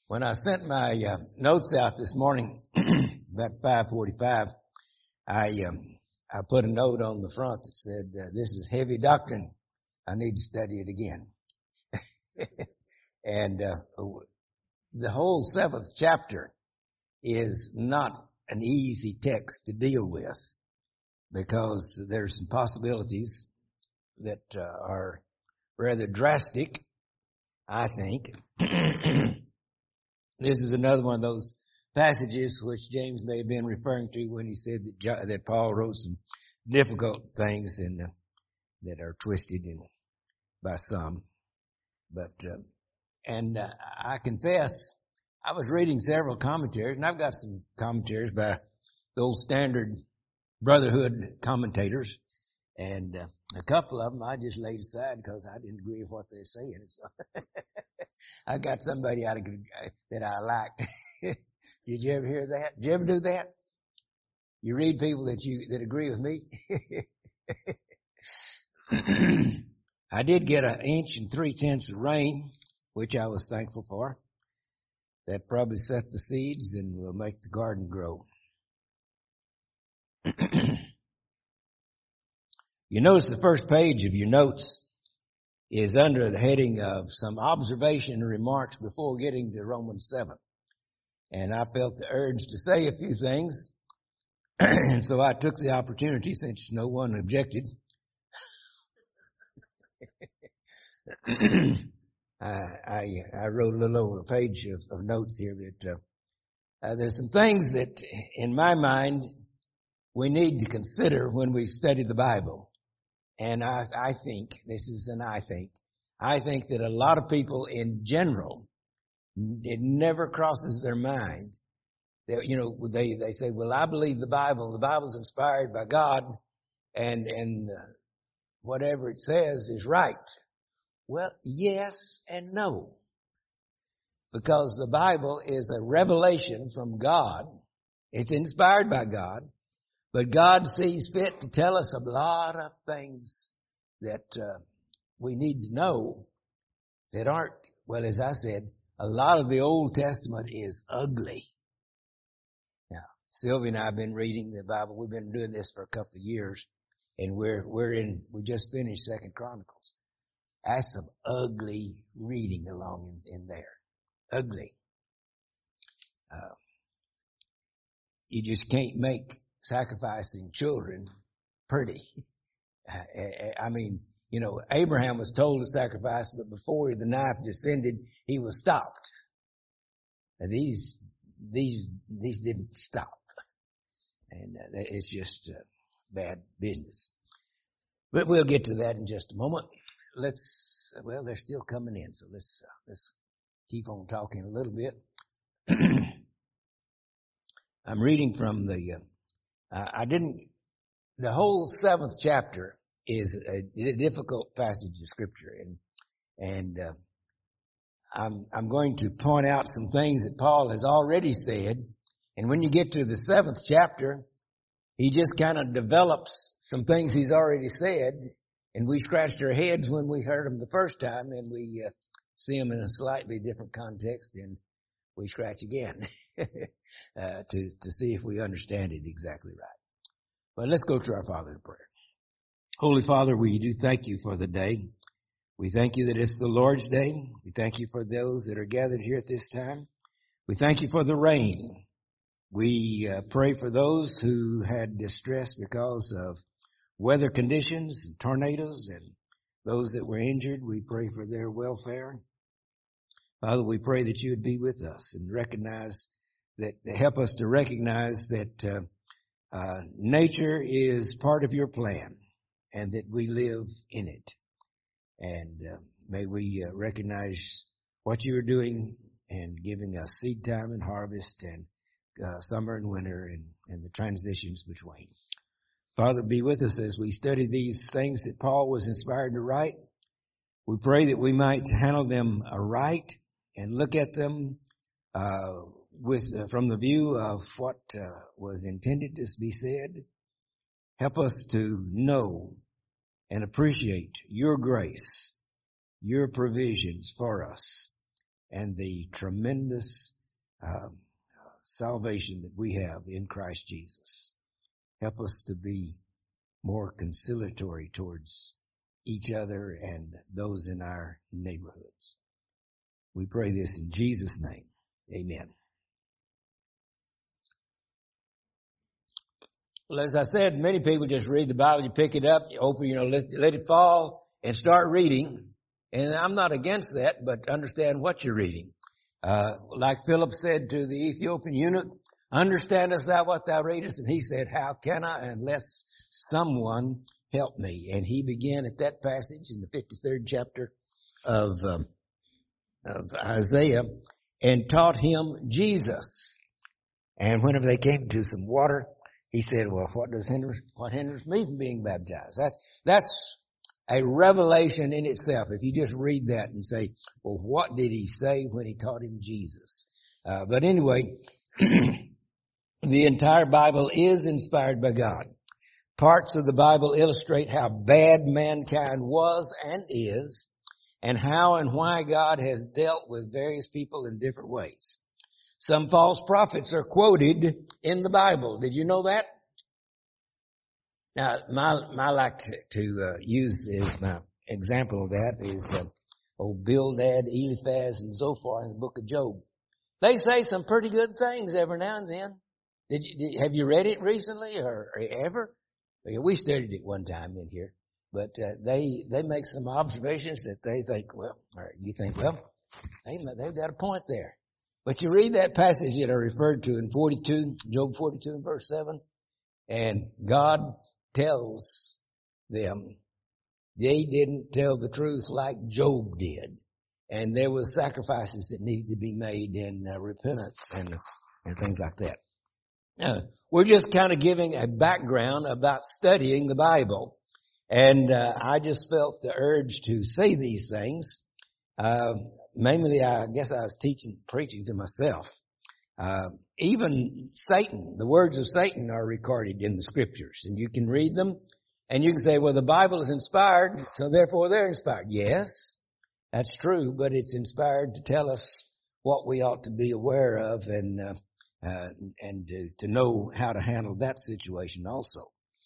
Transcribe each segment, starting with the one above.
When I sent my notes out this morning, about 5:45, I put a note on the front that said, "This is heavy doctrine. I need to study it again." And the whole 7th chapter is not an easy text to deal with, because there's some possibilities that are rather drastic, I think. This is another one of those passages which James may have been referring to when he said that Paul wrote some difficult things and that are twisted by some. But I confess, I was reading several commentaries, and I've got some commentaries by the old standard Brotherhood commentators, and a couple of them I just laid aside because I didn't agree with what they're saying. So I got somebody that I liked. Did you ever hear that? Did you ever do that? You read people that agree with me? I did get 1 inch and 3/10 of rain, which I was thankful for. That probably set the seeds and will make the garden grow. You notice the first page of your notes is under the heading of some observation and remarks before getting to Romans 7. And I felt the urge to say a few things, and so I took the opportunity, since no one objected. I wrote a little over a page of notes here that there's some things that, in my mind, we need to consider when we study the Bible. And I think that a lot of people in general, it never crosses their mind that, they say, well, I believe the Bible's inspired by God, and whatever it says is right. Well, yes and no. Because the Bible is a revelation from God. It's inspired by God. But God sees fit to tell us a lot of things that we need to know that aren't, well, as I said, a lot of the Old Testament is ugly. Now, Sylvia and I have been reading the Bible. We've been doing this for a couple of years, and we just finished 2 Chronicles. That's some ugly reading along in there. Ugly. You just can't make sacrificing children pretty. I mean, Abraham was told to sacrifice, but before the knife descended, he was stopped. And these didn't stop. And it's just bad business. But we'll get to that in just a moment. They're still coming in, so let's keep on talking a little bit. I'm reading from the whole 7th chapter is a difficult passage of Scripture, and I'm going to point out some things that Paul has already said, and when you get to the 7th chapter, he just kind of develops some things he's already said, and we scratched our heads when we heard them the first time, and we see them in a slightly different context, and we scratch again to see if we understand it exactly right. But let's go to our Father in prayer. Holy Father, we do thank you for the day. We thank you that it's the Lord's day. We thank you for those that are gathered here at this time. We thank you for the rain. We pray for those who had distress because of weather conditions and tornadoes, and those that were injured. We pray for their welfare. Father, we pray that you would be with us and help us to recognize that nature is part of your plan and that we live in it. And may we recognize what you are doing and giving us seed time and harvest and summer and winter and the transitions between. Father, be with us as we study these things that Paul was inspired to write. We pray that we might handle them aright and look at them from the view of what was intended to be said. Help us to know and appreciate your grace, your provisions for us, and the tremendous salvation that we have in Christ Jesus. Help us to be more conciliatory towards each other and those in our neighborhoods. We pray this in Jesus' name. Amen. Well, as I said, many people just read the Bible, you pick it up, you open, let it fall and start reading. And I'm not against that, but understand what you're reading. Like Philip said to the Ethiopian eunuch, understandest thou what thou readest? And he said, how can I unless someone help me? And he began at that passage in the 53rd chapter of Isaiah and taught him Jesus. And whenever they came to some water, he said, well, what hinders me from being baptized? That's a revelation in itself. If you just read that and say, well, what did he say when he taught him Jesus? But anyway, the entire Bible is inspired by God. Parts of the Bible illustrate how bad mankind was and is, and how and why God has dealt with various people in different ways. Some false prophets are quoted in the Bible. Did you know that? Now, my like to use as my example of that is old Bildad, Eliphaz, and Zophar in the book of Job. They say some pretty good things every now and then. Have you read it recently or ever? We studied it one time in here, but they make some observations that they think, well, or you think, well, they've got a point there. But you read that passage that I referred to in 42, Job 42 and verse 7, and God tells them they didn't tell the truth like Job did. And there were sacrifices that needed to be made in repentance and things like that. Now, we're just kind of giving a background about studying the Bible. And I just felt the urge to say these things. Mainly, I guess I was preaching to myself. Even Satan, the words of Satan are recorded in the scriptures, and you can read them, and you can say, well, the Bible is inspired, so therefore they're inspired. Yes, that's true, but it's inspired to tell us what we ought to be aware of and to know how to handle that situation also.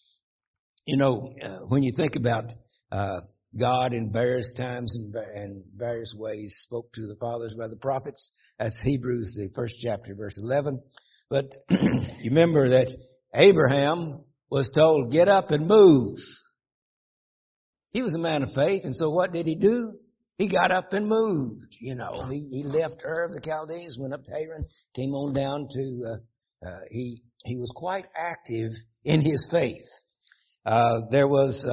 When you think about God in various times and various ways spoke to the fathers by the prophets. That's Hebrews, the first chapter, verse 11. But you remember that Abraham was told, get up and move. He was a man of faith, and so what did he do? He got up and moved. He left Ur of the Chaldeans, went up to Haran, came on down to, he was quite active in his faith. There was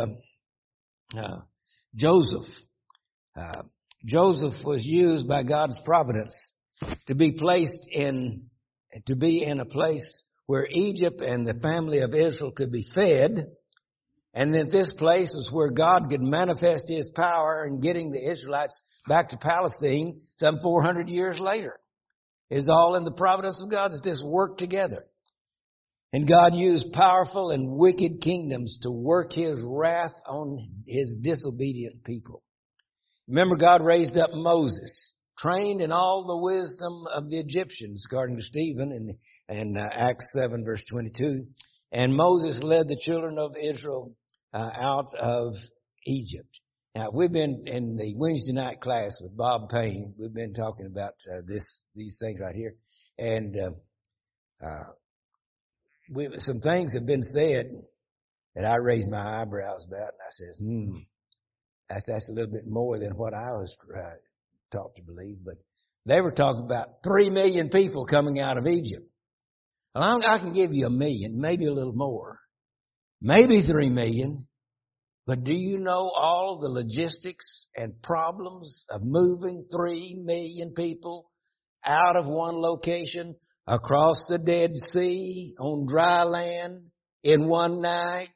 Joseph. Joseph was used by God's providence to be in a place where Egypt and the family of Israel could be fed. And then this place is where God could manifest his power in getting the Israelites back to Palestine some 400 years later. It's all in the providence of God that this worked together. And God used powerful and wicked kingdoms to work his wrath on his disobedient people. Remember, God raised up Moses, trained in all the wisdom of the Egyptians, according to Stephen in Acts 7, verse 22. And Moses led the children of Israel out of Egypt. Now, we've been in the Wednesday night class with Bob Payne. We've been talking about these things right here. And some things have been said that I raised my eyebrows about, and I says, that's a little bit more than what I was taught to believe. But they were talking about 3 million people coming out of Egypt. Well, I can give you 1 million, maybe a little more, maybe 3 million. But do you know all of the logistics and problems of moving 3 million people out of one location across the Dead Sea on dry land in one night,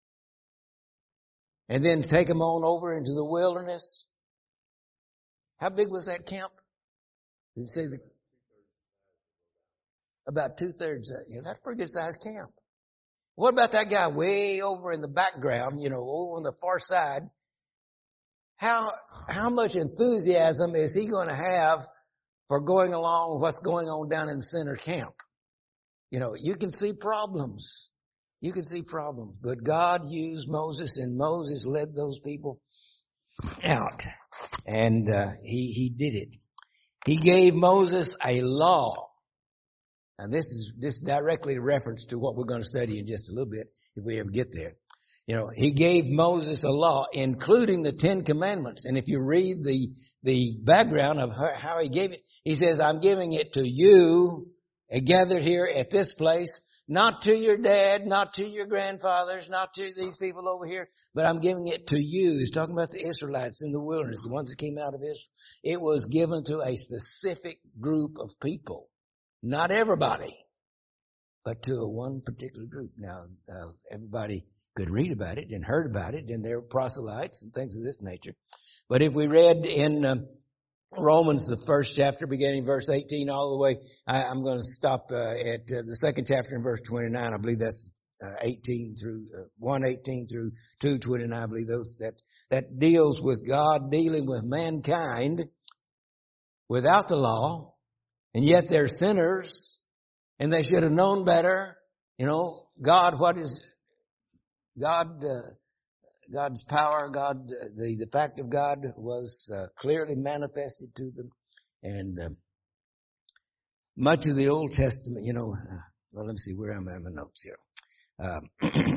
and then take them on over into the wilderness? How big was that camp? Did you say about 2/3? That's a pretty good sized camp. What about that guy way over in the background, over on the far side? How much enthusiasm is he going to have for going along with what's going on down in the center camp. You know, you can see problems. You can see problems. But God used Moses, and Moses led those people out. And he did it. He gave Moses a law. And this is directly a reference to what we're going to study in just a little bit, if we ever get there. You know, he gave Moses a law, including the 10 Commandments. And if you read the background of how he gave it, he says, I'm giving it to you, gathered here at this place, not to your dad, not to your grandfathers, not to these people over here, but I'm giving it to you. He's talking about the Israelites in the wilderness, the ones that came out of Israel. It was given to a specific group of people. Not everybody, but to one particular group. Now, everybody could read about it and heard about it, and there were proselytes and things of this nature. But if we read in Romans, the first chapter, beginning verse 18 all the way, I'm going to stop at the second chapter in verse 29. I believe that's 18 through 1:18 through 2:29. I believe that deals with God dealing with mankind without the law. And yet they're sinners, and they should have known better. You know, God, what is God? God's power, God, the fact of God was clearly manifested to them, and much of the Old Testament. You know, well, let me see where I'm at in my notes here.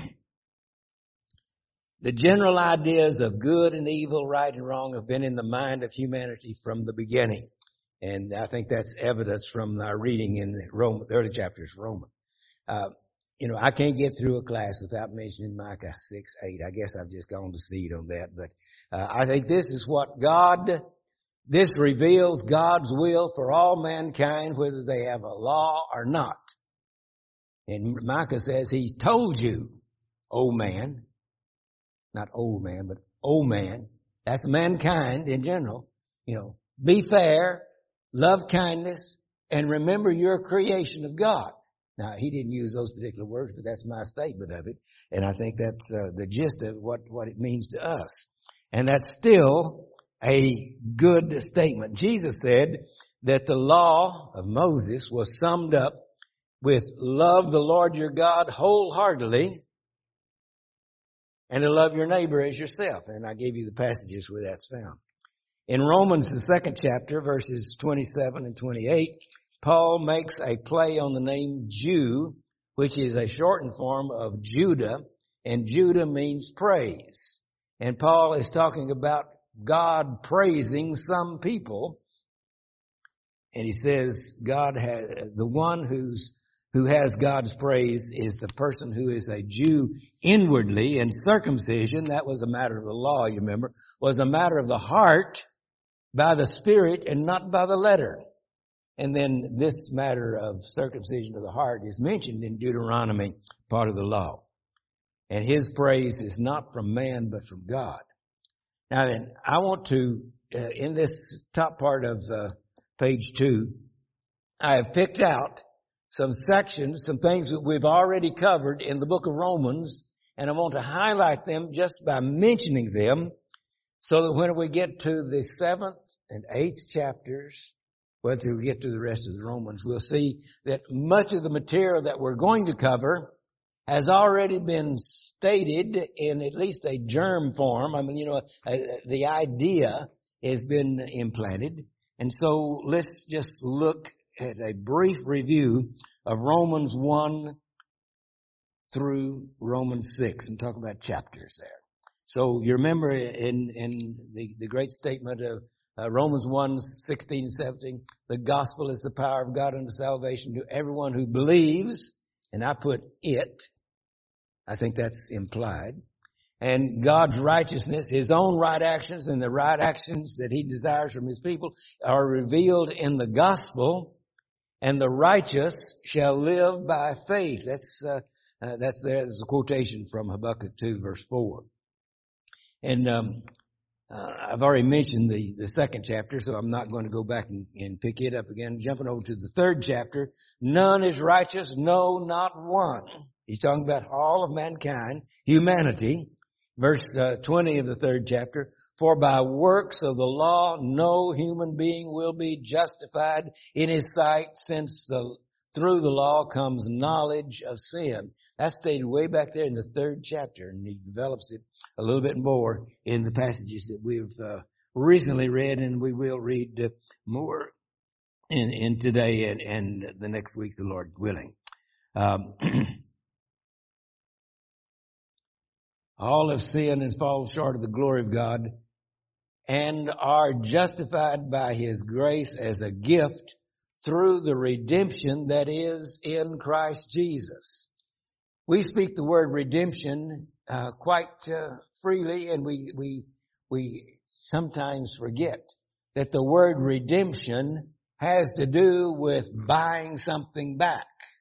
The general ideas of good and evil, right and wrong, have been in the mind of humanity from the beginning. And I think that's evidence from our reading in the early chapters of Romans. You know, I can't get through a class without mentioning Micah 6:8. I guess I've just gone to seed on that. But I think this is what this reveals God's will for all mankind, whether they have a law or not. And Micah says, He's told you, O man, not old man, but O man, that's mankind in general, you know, be fair, love kindness, and remember your creation of God. Now, he didn't use those particular words, but that's my statement of it. And I think that's the gist of what it means to us. And that's still a good statement. Jesus said that the law of Moses was summed up with love the Lord your God wholeheartedly and to love your neighbor as yourself. And I gave you the passages where that's found. In Romans, the second chapter, verses 27 and 28, Paul makes a play on the name Jew, which is a shortened form of Judah, and Judah means praise. And Paul is talking about God praising some people. And he says the one who has God's praise is the person who is a Jew inwardly, and circumcision, that was a matter of the law, you remember, was a matter of the heart, by the Spirit and not by the letter. And then this matter of circumcision of the heart is mentioned in Deuteronomy, part of the law. And his praise is not from man, but from God. Now then, I want to, in this top part of page 2, I have picked out some sections, some things that we've already covered in the book of Romans, and I want to highlight them just by mentioning them, so that when we get to the 7th and 8th chapters, whether we get to the rest of the Romans, we'll see that much of the material that we're going to cover has already been stated in at least a germ form. I mean, you know, the idea has been implanted. And so let's just look at a brief review of Romans 1 through Romans 6 and talk about chapters there. So you remember in the great statement of Romans 1:16 and 17, the gospel is the power of God unto salvation to everyone who believes, and I put it, I think that's implied, and God's righteousness, His own right actions and the right actions that He desires from His people are revealed in the gospel, and the righteous shall live by faith. That's there's a quotation from Habakkuk 2 verse 4. And I've already mentioned the second chapter, so I'm not going to go back and pick it up again. Jumping over to the third chapter, none is righteous, no, not one. He's talking about all of mankind, humanity. Verse 20 of the third chapter, For by works of the law, no human being will be justified in his sight, since through the law comes knowledge of sin. That's stated way back there in the 3rd chapter, and he develops it a little bit more in the passages that we've recently read, and we will read more in today and the next week, the Lord willing. All have sinned and fall short of the glory of God, and are justified by His grace as a gift through the redemption that is in Christ Jesus. We speak the word redemption quite freely, and we sometimes forget that the word redemption has to do with buying something back.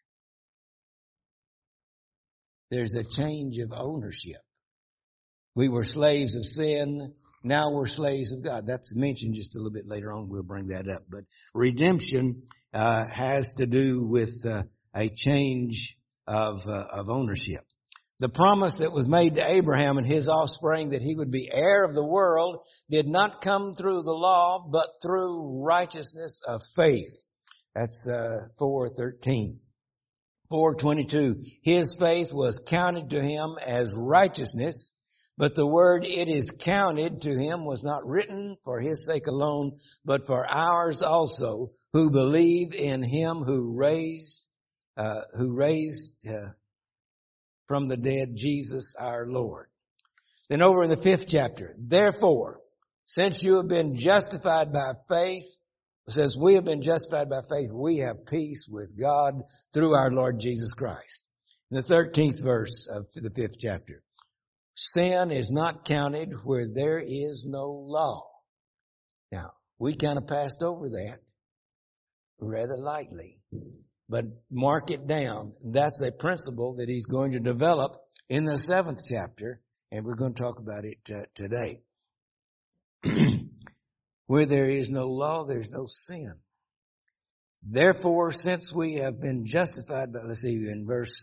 There's a change of ownership. We were slaves of sin. Now we're slaves of God. That's mentioned just a little bit later on. We'll bring that up. But redemption has to do with a change of ownership. The promise that was made to Abraham and his offspring that he would be heir of the world did not come through the law, but through righteousness of faith. That's 4:13. 4:22. His faith was counted to him as righteousness. But the word "it is counted to him" was not written for his sake alone, but for ours also, who believe in him who raised from the dead Jesus our Lord. Then over in the 5th chapter, therefore, since you have been justified by faith, it says we have been justified by faith, we have peace with God through our Lord Jesus Christ. In the 13th verse of the 5th chapter, sin is not counted where there is no law. Now, we kind of passed over that rather lightly, but mark it down. That's a principle that he's going to develop in the 7th chapter, and we're going to talk about it today. Where there is no law, there's no sin. Therefore, since we have been justified by, let's see, in verse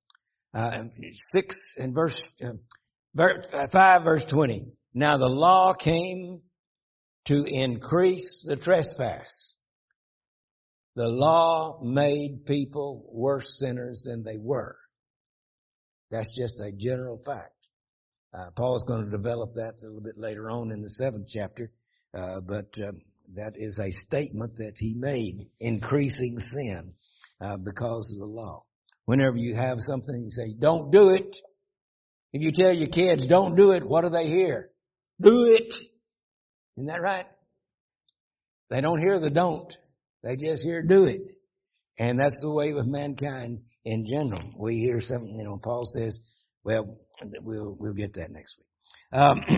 6 and verse 5 verse 20. Now the law came to increase the trespass. The law made people worse sinners than they were. That's just a general fact. Paul's going to develop that a little bit later on in the 7th chapter. But that is a statement that he made, increasing sin because of the law. Whenever you have something, you say, don't do it. If you tell your kids, don't do it, what do they hear? Do it. Isn't that right? They don't hear the don't. They just hear do it. And that's the way with mankind in general. We hear something, Paul says, well, we'll get that next week.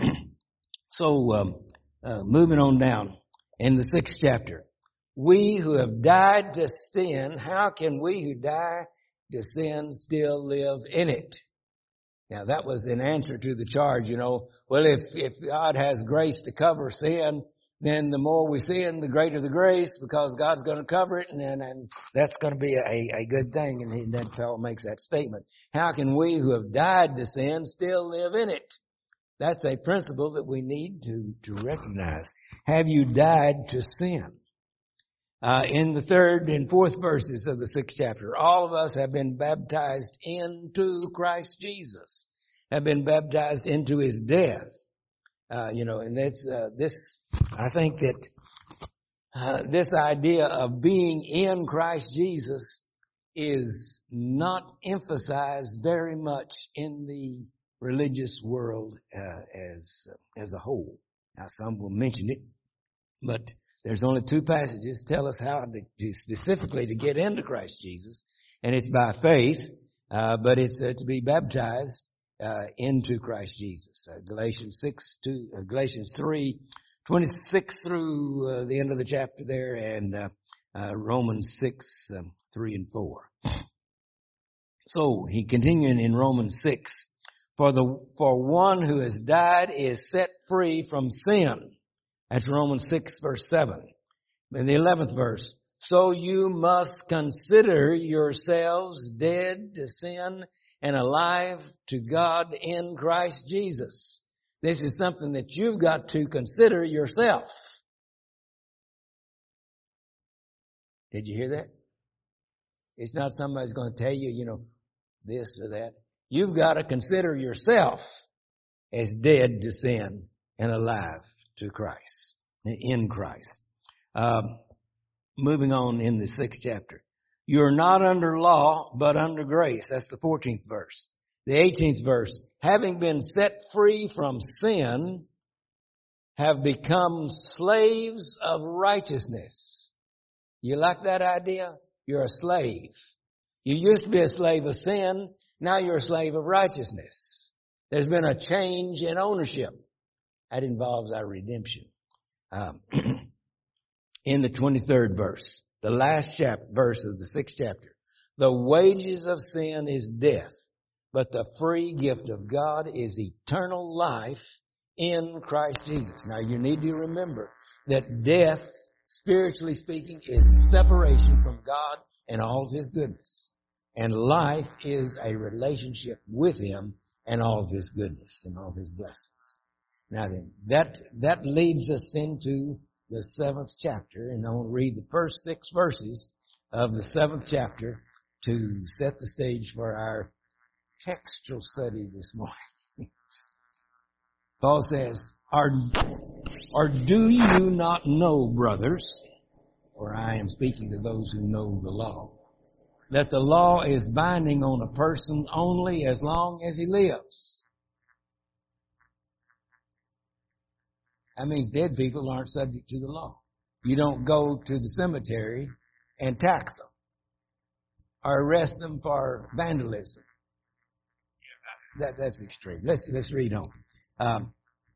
Moving on down in the 6th chapter. We who have died to sin, how can we who die to sin still live in it? Now that was in answer to the charge, well, if God has grace to cover sin, then the more we sin, the greater the grace, because God's going to cover it, and that's going to be a good thing. And then Paul makes that statement. How can we who have died to sin still live in it? That's a principle that we need to recognize. Have you died to sin? In the 3rd and 4th verses of the 6th chapter, all of us have been baptized into Christ Jesus, have been baptized into His death. And that's, I think that, this idea of being in Christ Jesus is not emphasized very much in the religious world, as a whole. Now some will mention it, but there's only 2 passages tell us how to specifically to get into Christ Jesus, and it's by faith, but it's to be baptized into Christ Jesus. Galatians 3, 26 through the end of the chapter there, and Romans 6, 3 and 4. So he continuing in Romans 6. For one who has died is set free from sin. That's Romans 6 verse 7. In the 11th verse, so you must consider yourselves dead to sin and alive to God in Christ Jesus. This is something that you've got to consider yourself. Did you hear that? It's not somebody's going to tell you, this or that. You've got to consider yourself as dead to sin and alive to Christ, in Christ. Moving on in the 6th chapter. You're not under law, but under grace. That's the 14th verse. The 18th verse. Having been set free from sin, have become slaves of righteousness. You like that idea? You're a slave. You used to be a slave of sin. Now you're a slave of righteousness. There's been a change in ownership. That involves our redemption. In the 23rd verse, the last verse of the 6th chapter. The wages of sin is death, but the free gift of God is eternal life in Christ Jesus. Now you need to remember that death, spiritually speaking, is separation from God and all of His goodness. And life is a relationship with Him and all of His goodness and all of His blessings. Now then, that leads us into the 7th chapter, and I want to read the first 6 verses of the 7th chapter to set the stage for our textual study this morning. Paul says, or do you not know, brothers, or I am speaking to those who know the law, that the law is binding on a person only as long as he lives? That means dead people aren't subject to the law. You don't go to the cemetery and tax them or arrest them for vandalism. That's extreme. Let's read on.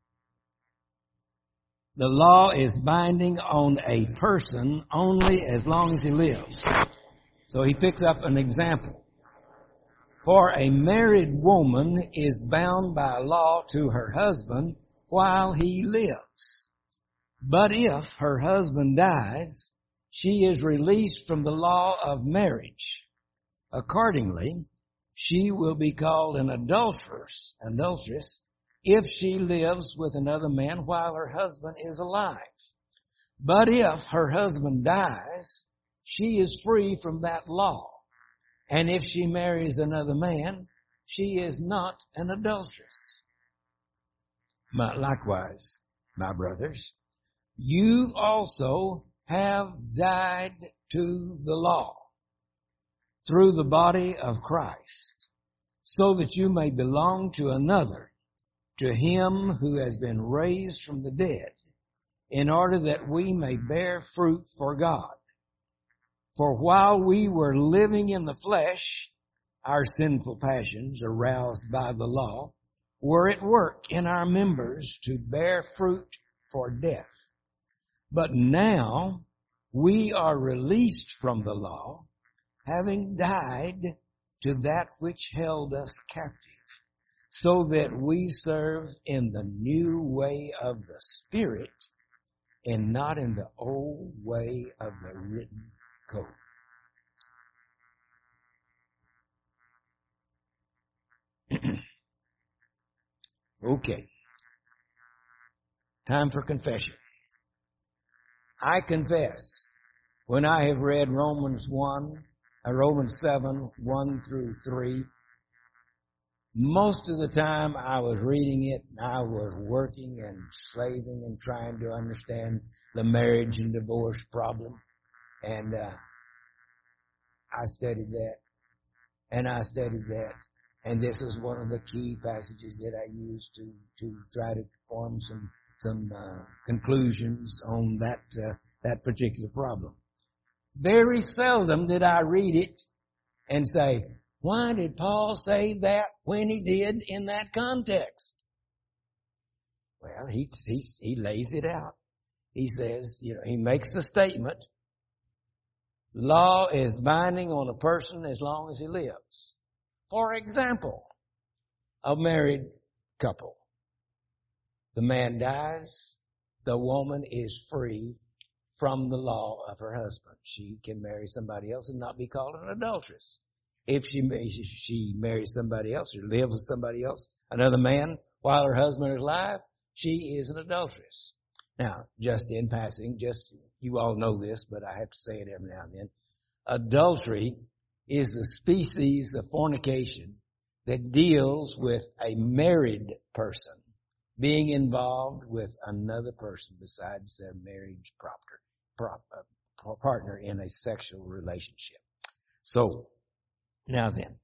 The law is binding on a person only as long as he lives. So he picks up an example. For a married woman is bound by law to her husband while he lives. But if her husband dies, she is released from the law of marriage. Accordingly, she will be called an adulteress if she lives with another man while her husband is alive. But if her husband dies, she is free from that law. And if she marries another man, she is not an adulteress. Likewise, my brothers, you also have died to the law through the body of Christ, so that you may belong to another, to Him who has been raised from the dead, in order that we may bear fruit for God. For while we were living in the flesh, our sinful passions, aroused by the law, were at work in our members to bear fruit for death. But now we are released from the law, having died to that which held us captive, so that we serve in the new way of the Spirit and not in the old way of the written code. Okay. Time for confession. I confess, when I have read Romans 7, 1 through 3, most of the time I was reading it, I was working and slaving and trying to understand the marriage and divorce problem. And I studied that, and I studied that. And this is one of the key passages that I used to try to form some conclusions on that particular problem. Very seldom did I read it and say, why did Paul say that when he did in that context? Well, he lays it out. He says, he makes the statement, law is binding on a person as long as he lives. For example, a married couple. The man dies, the woman is free from the law of her husband. She can marry somebody else and not be called an adulteress. If she marries somebody else or lives with somebody else, another man, while her husband is alive, she is an adulteress. Now, just in passing, you all know this, but I have to say it every now and then. Adultery is the species of fornication that deals with a married person being involved with another person besides their marriage partner in a sexual relationship. So, now then,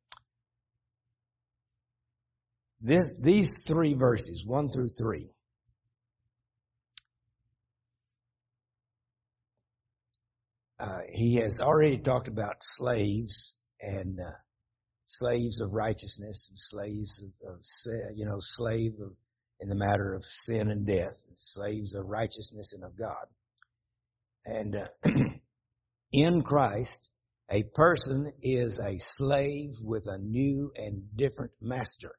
these 3 verses, 1 through 3, he has already talked about slaves and slaves of righteousness and slaves of slave of, in the matter of sin and death, slaves of righteousness and of God. And in Christ, a person is a slave with a new and different master.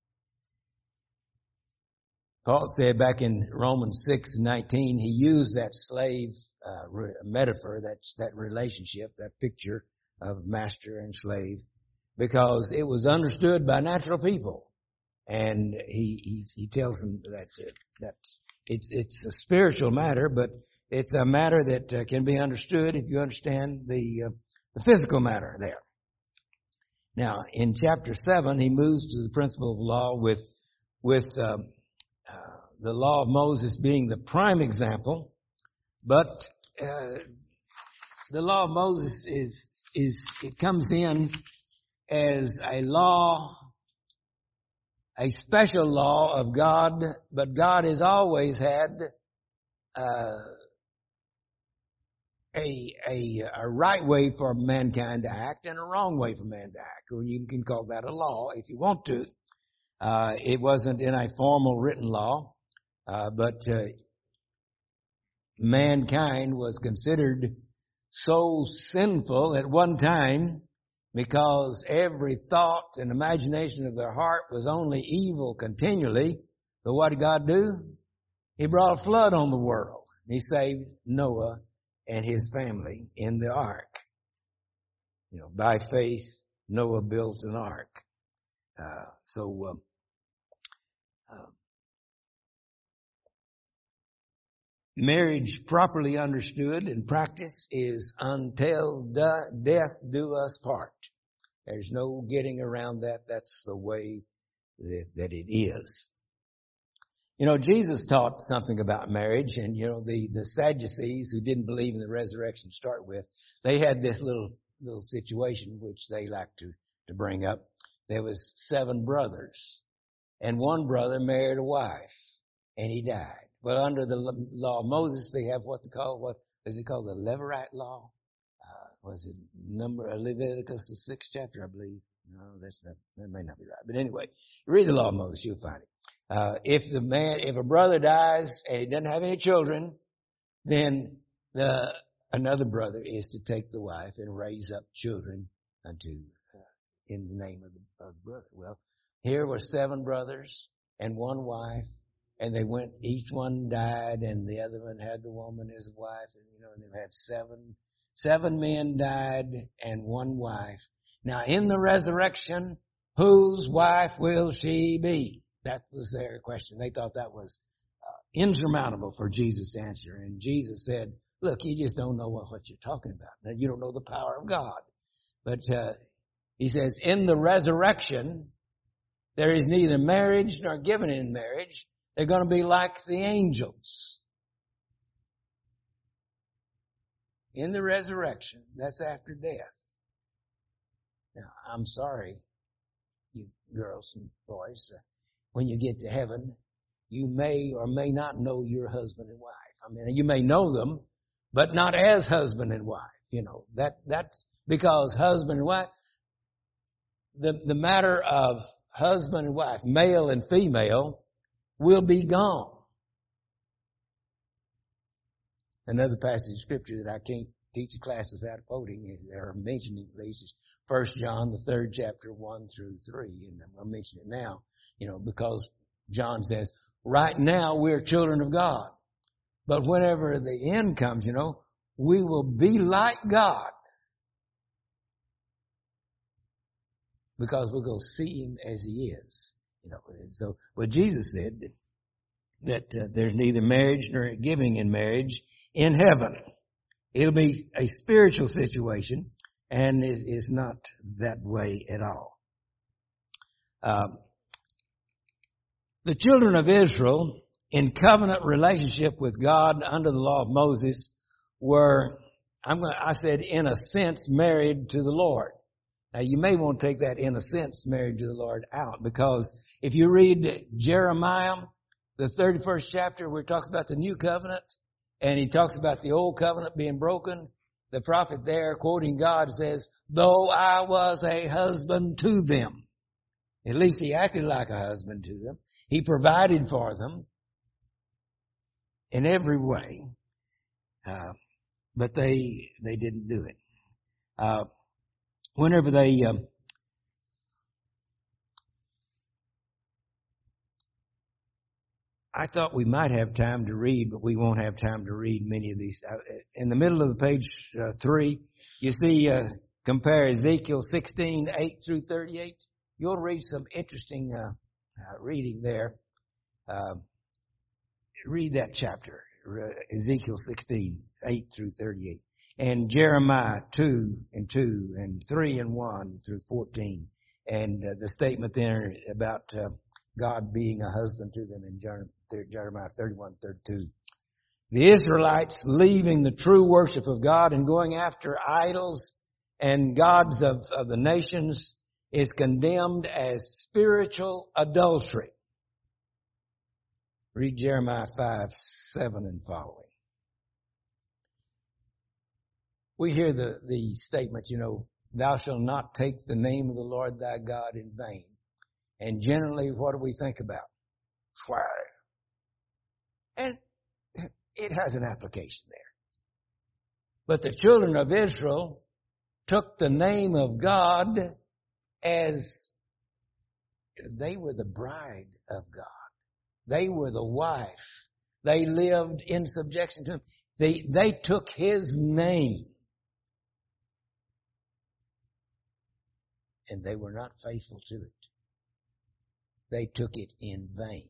Paul said back in Romans 6:19, he used that slave metaphor, that relationship, that picture of master and slave, because it was understood by natural people. And he tells them that it's a spiritual matter, but it's a matter that can be understood if you understand the physical matter there. Now, in chapter 7, he moves to the principle of law with the law of Moses being the prime example, but the law of Moses it comes in as a law, a special law of God, but God has always had a right way for mankind to act and a wrong way for man to act, or you can call that a law if you want to. It wasn't in a formal written law, but mankind was considered so sinful at one time because every thought and imagination of their heart was only evil continually. So what did God do? He brought a flood on the world. He saved Noah and his family in the ark. By faith, Noah built an ark. Marriage properly understood and practiced is until death do us part. There's no getting around that. That's the way that it is. Jesus taught something about marriage, and the Sadducees, who didn't believe in the resurrection to start with, they had this little situation which they like to bring up. There was 7 brothers, and one brother married a wife, and he died. Well, under the law of Moses, they have what is it called? The Levirate law? Was it Leviticus, the 6th chapter, I believe? No, that may not be right. But anyway, read the law of Moses, you'll find it. If a brother dies and he doesn't have any children, then another brother is to take the wife and raise up children in the name of the brother. Well, here were 7 brothers and 1 wife. And they went, each one died, and the other one had the woman as a wife, and they had 7 men died and 1 wife. Now in the resurrection, whose wife will she be? That was their question. They thought that was insurmountable for Jesus to answer. And Jesus said, look, you just don't know what you're talking about. Now, you don't know the power of God. But he says, in the resurrection, there is neither marriage nor given in marriage. They're going to be like the angels. In the resurrection, that's after death. Now, I'm sorry, you girls and boys, when you get to heaven, you may or may not know your husband and wife. You may know them, but not as husband and wife. That's because husband and wife, the matter of husband and wife, male and female, will be gone. Another passage of scripture that I can't teach a class without quoting, or mentioning at least, is 1 John, the 3rd chapter, 1 through 3. And I'll mention it now, because John says, right now we're children of God. But whenever the end comes, we will be like God. Because we'll go see Him as He is. So, but Jesus said that there's neither marriage nor giving in marriage in heaven. It'll be a spiritual situation, and is not that way at all. The children of Israel, in covenant relationship with God under the law of Moses, were, I said, in a sense, married to the Lord. Now, you may want to take that in a sense married to the Lord out, because if you read Jeremiah, the 31st chapter, where it talks about the new covenant, and he talks about the old covenant being broken, the prophet there, quoting God, says, though I was a husband to them. At least he acted like a husband to them. He provided for them in every way, but they didn't do it. Whenever they I thought we might have time to read, but we won't have time to read many of these. In the middle of the page 3, you see, compare Ezekiel 16, 8 through 38. You'll read some interesting reading there. Read that chapter, Ezekiel 16, 8 through 38. And Jeremiah 2 and 2 and 3 and 1 through 14. And the statement there about God being a husband to them in Jeremiah 31, 32. The Israelites leaving the true worship of God and going after idols and gods of the nations is condemned as spiritual adultery. Read Jeremiah 5, 7 and following. We hear the statement, thou shalt not take the name of the Lord thy God in vain. And generally, what do we think about? Swear. And it has an application there. But the children of Israel took the name of God as they were the bride of God. They were the wife. They lived in subjection to Him. They took His name. And they were not faithful to it. They took it in vain,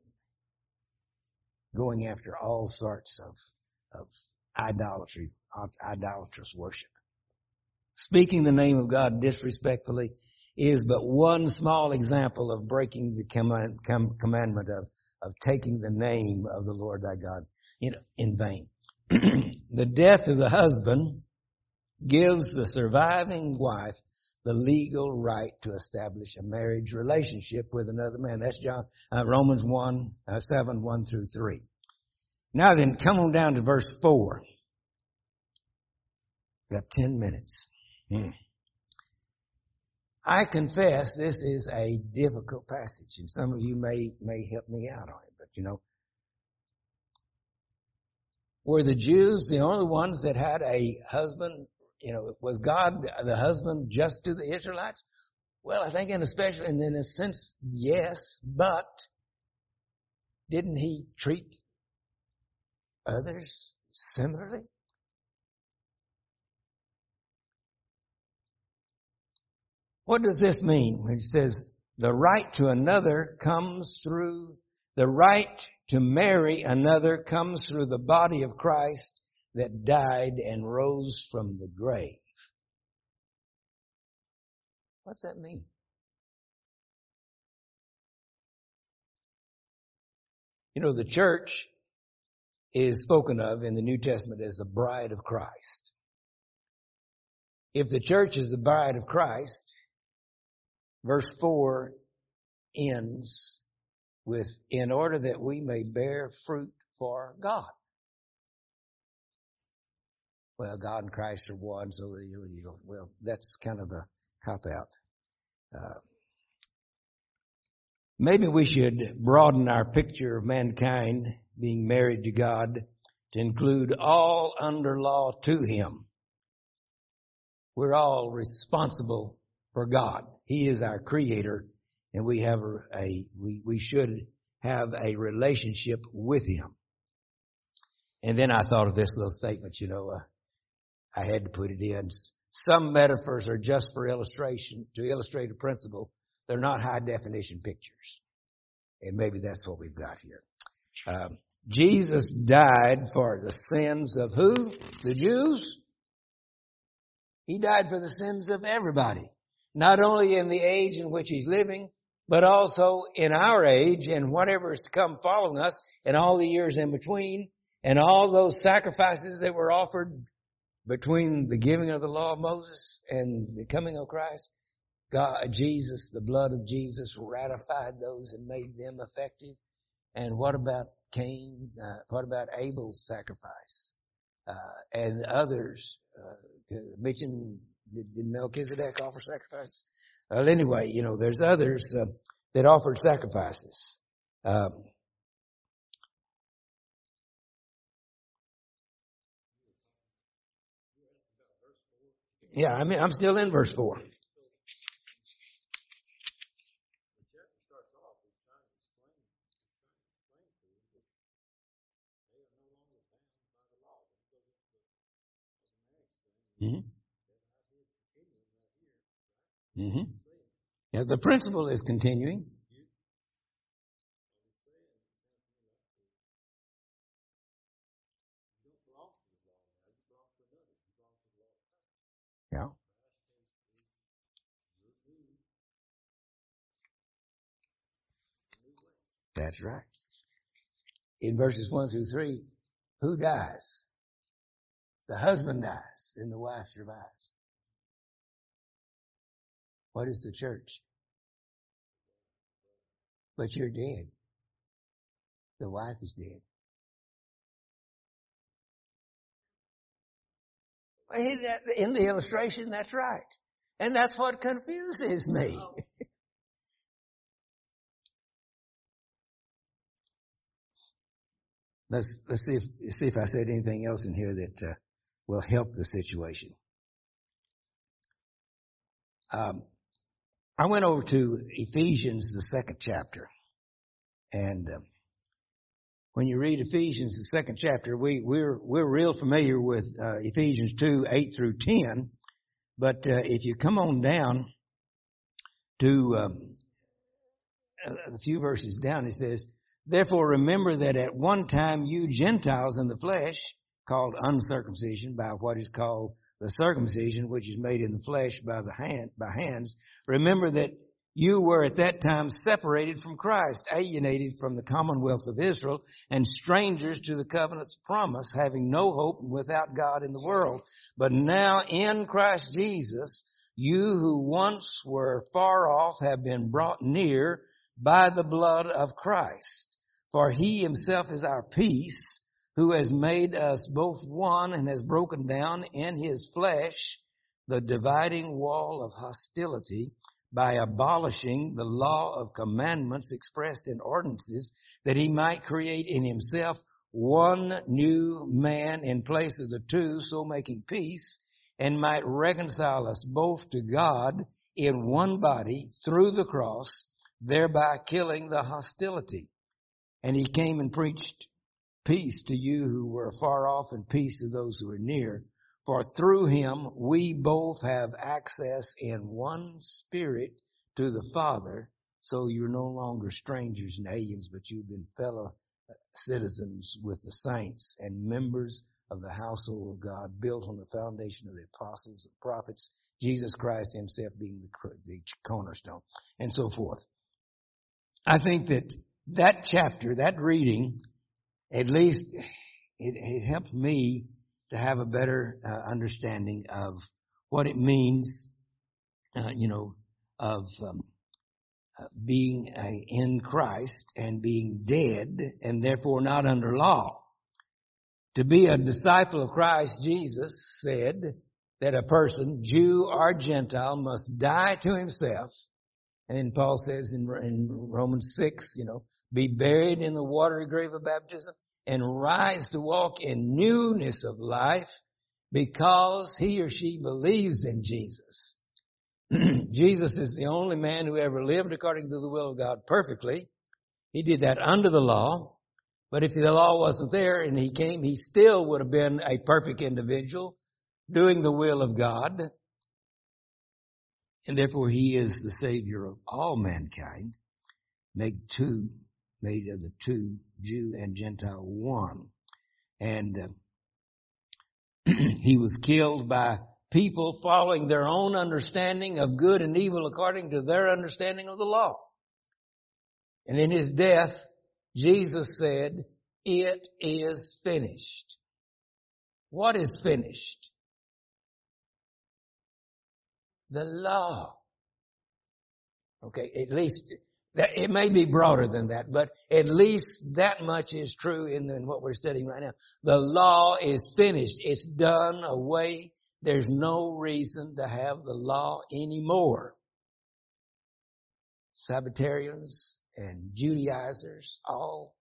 going after all sorts of idolatry, idolatrous worship. Speaking the name of God disrespectfully is but one small example of breaking the commandment of taking the name of the Lord thy God in vain. The death of the husband gives the surviving wife the legal right to establish a marriage relationship with another man. That's Romans 7, 1 through 3. Now then, come on down to verse 4. Got 10 minutes. I confess this is a difficult passage, and some of you may help me out on it, but were the Jews the only ones that had a husband? Was God the husband just to the Israelites? Well, I think in a sense, yes, but didn't He treat others similarly? What does this mean when it says the right to marry another comes through the body of Christ that died and rose from the grave? What's that mean? The church is spoken of in the New Testament as the bride of Christ. If the church is the bride of Christ, verse 4 ends with, in order that we may bear fruit for God. Well, God and Christ are one, so well, that's kind of a cop-out. Maybe we should broaden our picture of mankind being married to God to include all under law to Him. We're all responsible for God. He is our Creator, and we have we should have a relationship with Him. And then I thought of this little statement, I had to put it in. Some metaphors are just for illustration, to illustrate a principle. They're not high definition pictures. And maybe that's what we've got here. Jesus died for the sins of who? The Jews? He died for the sins of everybody. Not only in the age in which he's living, but also in our age and whatever is to come following us and all the years in between and all those sacrifices that were offered between the giving of the law of Moses and the coming of Christ. God, Jesus, the blood of Jesus ratified those and made them effective. And what about Cain? What about Abel's sacrifice? And others, mentioned, did Melchizedek offer sacrifice? Well, anyway, there's others that offered sacrifices. Yeah, I'm still in verse 4. Mm-hmm. Mm-hmm. Yeah, the principle is continuing. Yeah. That's right. In verses 1 through 3, who dies? The husband dies and the wife survives. What is the church? But you're dead. The wife is dead. In the illustration, that's right. And that's what confuses me. Let's see if I said anything else in here that will help the situation. I went over to Ephesians, the 2nd chapter, and when you read Ephesians, the 2nd chapter, we're real familiar with Ephesians 2, 8 through 10. But if you come on down to a few verses down, it says, "Therefore remember that at one time you Gentiles in the flesh, called uncircumcision by what is called the circumcision, which is made in the flesh by hands, remember that you were at that time separated from Christ, alienated from the commonwealth of Israel, and strangers to the covenant's promise, having no hope and without God in the world. But now in Christ Jesus, you who once were far off have been brought near by the blood of Christ. For he himself is our peace, who has made us both one and has broken down in his flesh the dividing wall of hostility by abolishing the law of commandments expressed in ordinances, that he might create in himself one new man in place of the two, so making peace, and might reconcile us both to God in one body through the cross, thereby killing the hostility. And he came and preached peace to you who were far off and peace to those who are near. For through him we both have access in one spirit to the Father. So you're no longer strangers and aliens, but you've been fellow citizens with the saints and members of the household of God, built on the foundation of the apostles and prophets, Jesus Christ himself being the cornerstone, and so forth. I think that chapter, that reading, at least it helped me to have a better understanding of what it means, of being in Christ and being dead and therefore not under law. To be a disciple of Christ, Jesus said that a person, Jew or Gentile, must die to himself. And then Paul says in Romans 6, be buried in the watery grave of baptism and rise to walk in newness of life because he or she believes in Jesus. Jesus is the only man who ever lived according to the will of God perfectly. He did that under the law. But if the law wasn't there and he came, he still would have been a perfect individual doing the will of God. And therefore he is the Savior of all mankind, made two made of the two, Jew and Gentile, one. And he was killed by people following their own understanding of good and evil according to their understanding of the law. And in his death, Jesus said, "It is finished." What is finished? The law. Okay, at least it may be broader than that, but at least that much is true in what we're studying right now. The law is finished. It's done away. There's no reason to have the law anymore. Sabbatarians and Judaizers, all,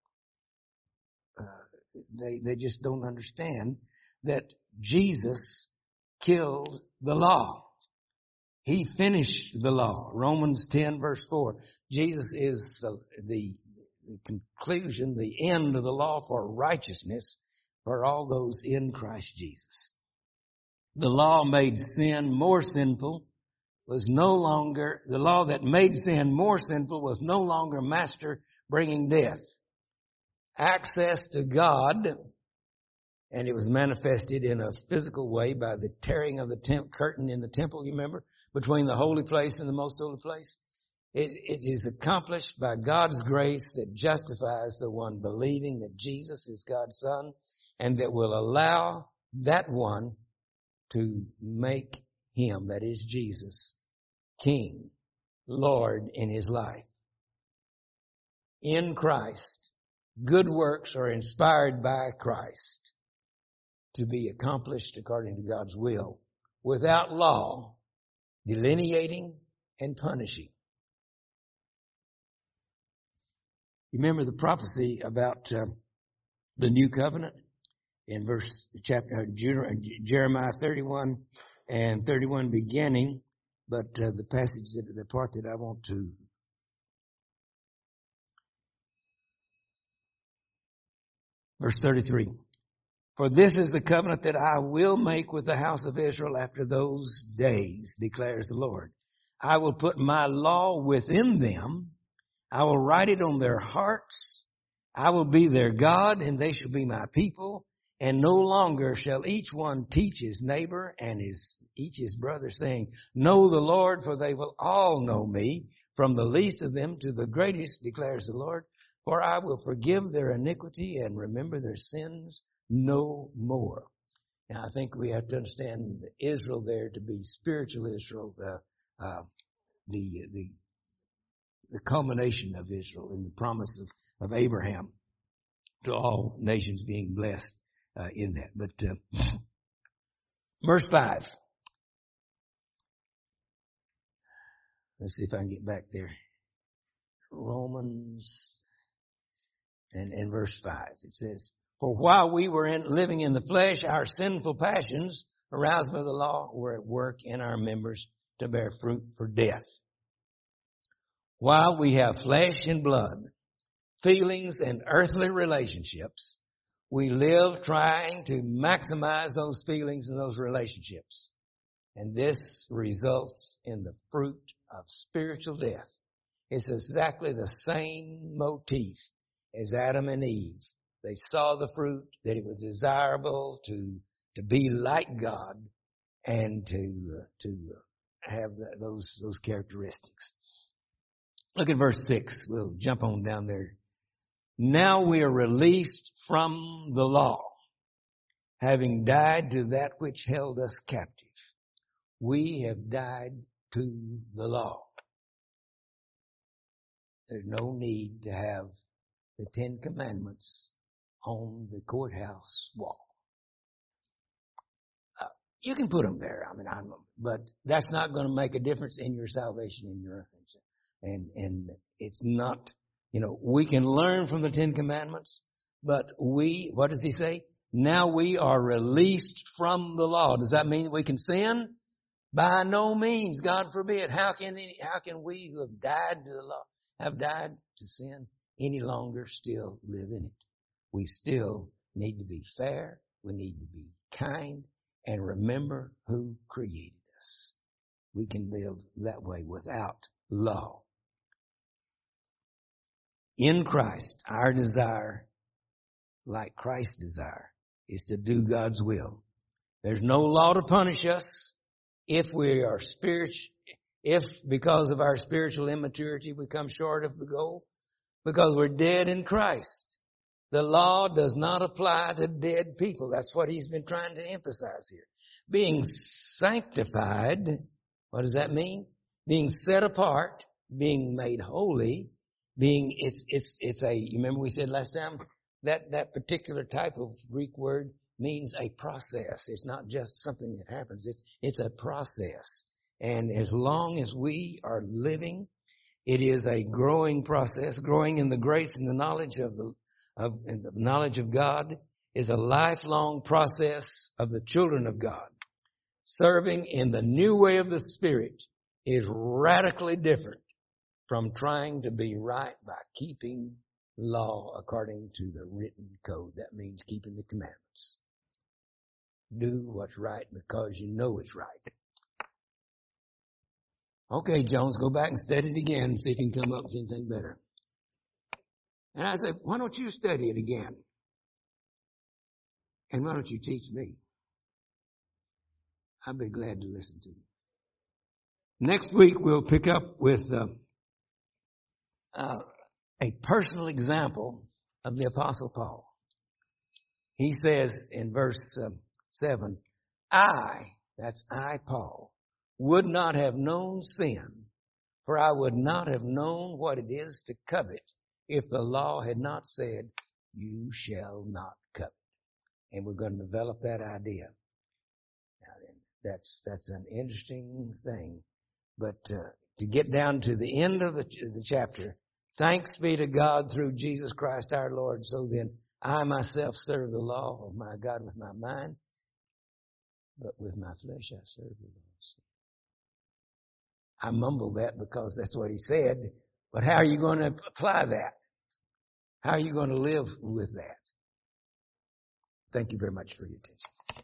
they just don't understand that Jesus killed the law. He finished the law. Romans 10 verse 4. Jesus is the conclusion, the end of the law for righteousness for all those in Christ Jesus. The law made sin more sinful was no longer, the law that made sin more sinful was no longer master bringing death. Access to God, and it was manifested in a physical way by the tearing of the curtain in the temple, you remember, between the holy place and the most holy place. It is accomplished by God's grace that justifies the one believing that Jesus is God's Son, and that will allow that one to make him, that is Jesus, King, Lord in his life. In Christ, good works are inspired by Christ to be accomplished according to God's will, without law delineating and punishing. You remember the prophecy about the new covenant in Jeremiah 31 and 31 beginning, but the passage, the part that I want to verse 33. For this is the covenant that I will make with the house of Israel after those days, declares the Lord. I will put my law within them. I will write it on their hearts. I will be their God, and they shall be my people. And no longer shall each one teach his neighbor and each his brother, saying, Know the Lord, for they will all know me, from the least of them to the greatest, declares the Lord. For I will forgive their iniquity and remember their sins no more. Now, I think we have to understand Israel there to be spiritual Israel, the culmination of Israel in the promise of Abraham to all nations being blessed in that. But verse 5. Let's see if I can get back there. Romans and verse 5. It says, For while we were living in the flesh, our sinful passions, aroused by the law, were at work in our members to bear fruit for death. While we have flesh and blood, feelings and earthly relationships, we live trying to maximize those feelings and those relationships. And this results in the fruit of spiritual death. It's exactly the same motif as Adam and Eve. They saw the fruit, that it was desirable to be like God and to have those characteristics. Look at verse 6. We'll jump on down there. Now we are released from the law, having died to that which held us captive. We have died to the law. There's no need to have the 10 Commandments on the courthouse wall. You can put them there. But that's not going to make a difference in your salvation, in your life. And it's not, we can learn from the 10 Commandments, but what does he say? Now we are released from the law. Does that mean we can sin? By no means, God forbid. How can we who have died to the law, have died to sin, any longer still live in it? We still need to be fair. We need to be kind and remember who created us. We can live that way without law. in Christ, our desire, like Christ's desire, is to do God's will. There's no law to punish us if we are if because of our spiritual immaturity we come short of the goal, because we're dead in Christ. The law does not apply to dead people. That's what he's been trying to emphasize here. Being sanctified, what does that mean? Being set apart, being made holy, it's a, you remember we said last time, that particular type of Greek word means a process. It's not just something that happens. It's a process. And as long as we are living, it is a growing process. Growing in the grace and the knowledge of the knowledge of God is a lifelong process of the children of God. Serving in the new way of the Spirit is radically different from trying to be right by keeping law according to the written code. That means keeping the commandments. Do what's right because you know it's right. Okay, Jones, go back and study it again and see if you can come up with anything better. And I said, why don't you study it again? And why don't you teach me? I'd be glad to listen to you. Next week, we'll pick up with a personal example of the Apostle Paul. He says in verse 7, that's I, Paul, would not have known sin, for I would not have known what it is to covet if the law had not said, you shall not covet. And we're going to develop that idea. Now, that's an interesting thing. But to get down to the end of the chapter, thanks be to God through Jesus Christ our Lord. So then I myself serve the law of my God with my mind, but with my flesh I serve the law. I mumble that because that's what he said. But how are you going to apply that? How are you going to live with that? Thank you very much for your attention.